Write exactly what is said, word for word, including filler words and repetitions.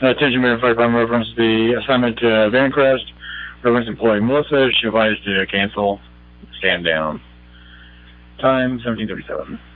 Uh, attention, Mayor Fire Department, reference the assignment to Vancrest. Reference employee Melissa. She advised to cancel. Stand down. Time seventeen thirty-seven.